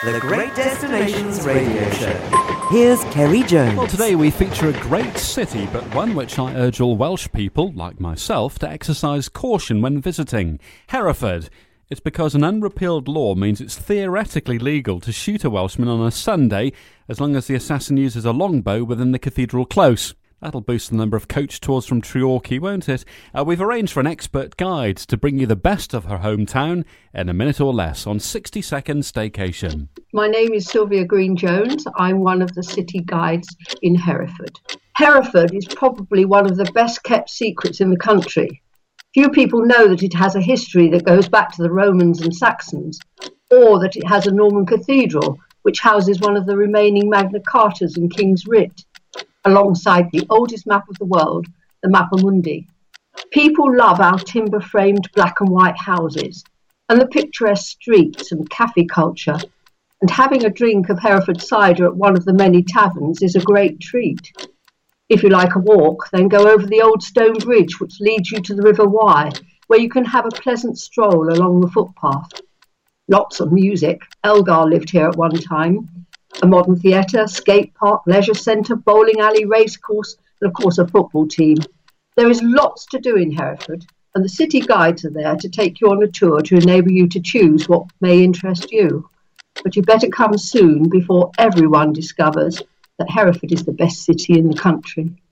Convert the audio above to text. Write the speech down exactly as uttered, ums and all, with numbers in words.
The Great Destinations Radio Show. Here's Kerry Jones. Well, today we feature a great city, but one which I urge all Welsh people, like myself, to exercise caution when visiting. Hereford. It's because an unrepealed law means it's theoretically legal to shoot a Welshman on a Sunday as long as the assassin uses a longbow within the cathedral close. That'll boost the number of coach tours from Treorchy, won't it? Uh, we've arranged for an expert guide to bring you the best of her hometown in a minute or less on sixty second Staycation. My name is Sylvia Green-Jones. I'm one of the city guides in Hereford. Hereford is probably one of the best kept secrets in the country. Few people know that it has a history that goes back to the Romans and Saxons, or that it has a Norman cathedral, which houses one of the remaining Magna Cartas and King's Writ, alongside the oldest map of the world, the Mappa Mundi. People love our timber-framed black and white houses and the picturesque streets and cafe culture, and having a drink of Hereford cider at one of the many taverns is a great treat. If you like a walk, then go over the old stone bridge which leads you to the River Wye, where you can have a pleasant stroll along the footpath. Lots of music. Elgar lived here at one time. A modern theatre, skate park, leisure centre, bowling alley, racecourse, and of course a football team. There is lots to do in Hereford, and the city guides are there to take you on a tour to enable you to choose what may interest you. But you better come soon before everyone discovers that Hereford is the best city in the country.